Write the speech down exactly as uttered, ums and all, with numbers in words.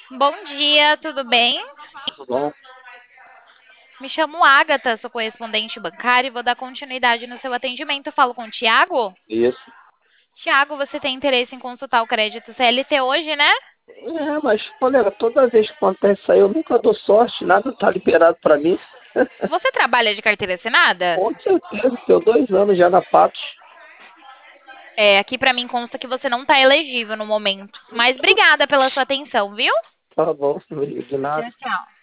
Bom dia, tudo bem? Tudo bom? Me chamo Agatha, sou correspondente bancária e vou dar continuidade no seu atendimento. Falo com o Tiago. Isso. Tiago, você tem interesse em consultar o crédito C L T hoje, né? É, mas, olha, toda vez que acontece isso aí, eu nunca dou sorte, nada tá liberado pra mim. Você trabalha de carteira assinada? Com certeza, tenho dois anos já na Patos. É, aqui pra mim consta que você não está elegível no momento. Mas obrigada pela sua atenção, viu? Tá bom, de Tchau, nada. tchau.